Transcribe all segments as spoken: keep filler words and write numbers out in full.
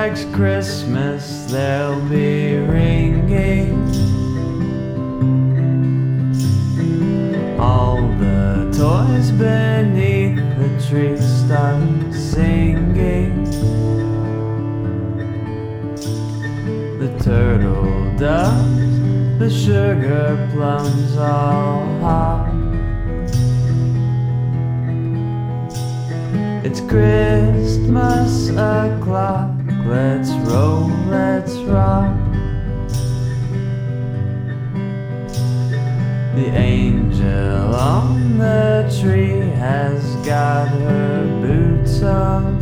next Christmas they'll be ringing. All the toys beneath the tree start singing. The turtle doves, the sugar plums all hot. It's Christmas o'clock, let's roll, let's rock. The angel on the tree has got her boots on.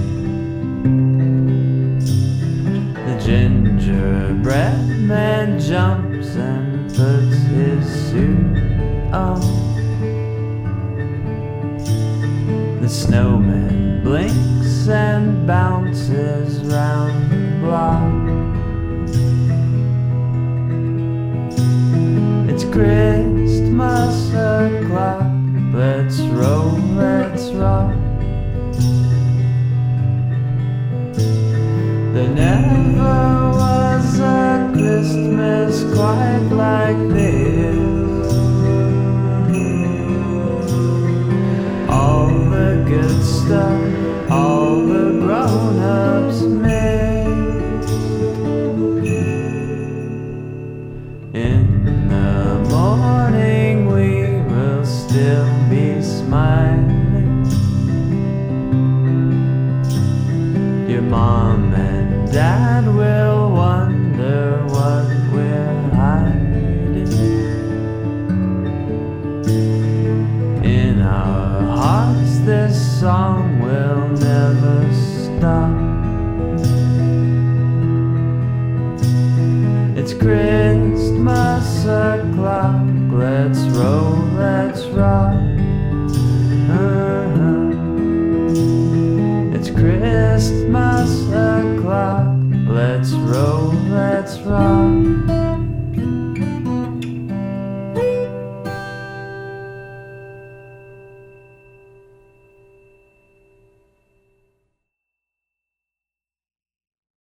The gingerbread man jumps and puts his suit on. The snowman blinks and bounces round the block. It's Christmas o'clock, let's roll, let's rock. There never was a Christmas quite like this. All the good stuff, all the grown-ups missed. In the morning we will still be smiling. Your mom and dad will wonder what we're hiding. In our hearts this song will never stop. It's Christmas o'clock, let's roll, let's rock. Uh-huh. It's Christmas o'clock, let's roll, let's rock.